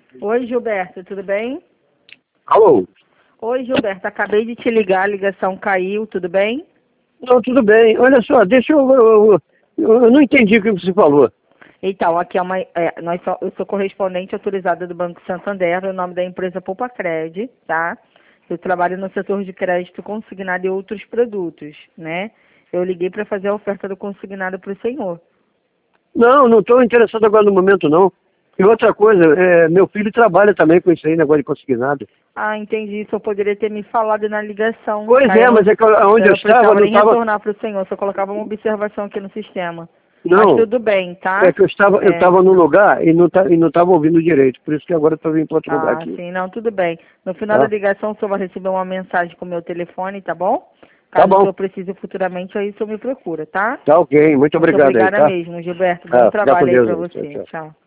Oi, Gilberto, tudo bem? Alô? Oi, Gilberto, acabei de te ligar, a ligação caiu, tudo bem? Não, tudo bem. Olha só, deixa eu não entendi o que você falou. Então, aqui é eu sou correspondente autorizada do Banco Santander, o nome da empresa Poupa-Cred, tá? Eu trabalho no setor de crédito consignado e outros produtos, né? Eu liguei para fazer a oferta do consignado para o senhor. Não estou interessado agora no momento, não. E outra coisa, meu filho trabalha também com isso aí, negócio de consignado. Ah, entendi, o senhor poderia ter me falado na ligação, Pois tá? é, mas é que onde eu Eu estava, precisava não nem estava... retornar para o senhor, só colocava uma observação aqui no sistema. Mas Não, tudo bem, é tá? que eu estava num lugar e não estava ouvindo direito. Por isso que agora eu estou vindo para outro lugar Ah, aqui. sim, não, tudo bem. No final da Tá? ligação, o senhor vai receber uma mensagem com o meu telefone, tá bom? Tá Caso o bom. senhor precise futuramente, aí o senhor me procura, tá? Tá ok. Muito Muito obrigado aí, obrigada tá? mesmo, Gilberto. Bom Tá, fica com trabalho aí Deus pra aí. Tchau, você. tchau. Tchau.